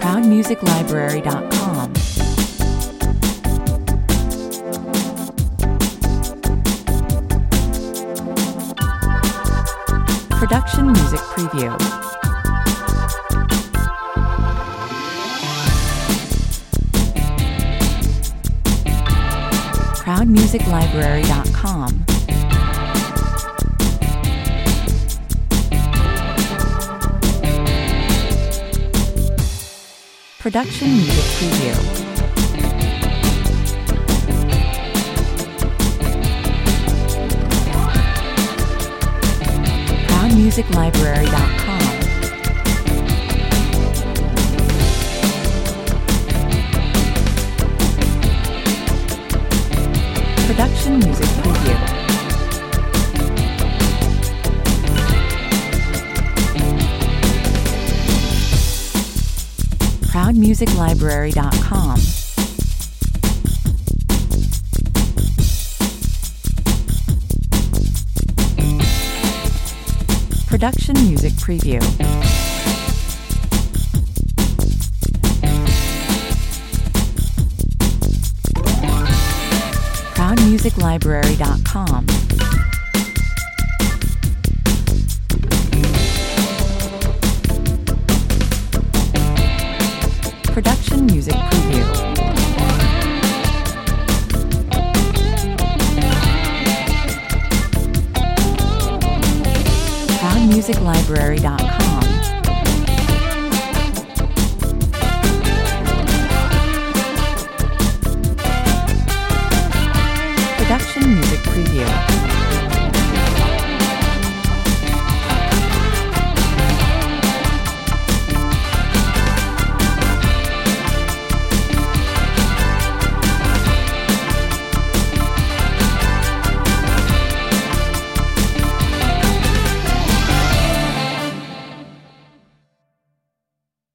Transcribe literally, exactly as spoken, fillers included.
proud music library dot com. Production Music Preview. proud music library dot com. Production Music Preview. proud music library dot com. Production Music Preview. proud music library dot com. Production Music Preview. proud music library dot com. Production Music Preview. proud music library dot com.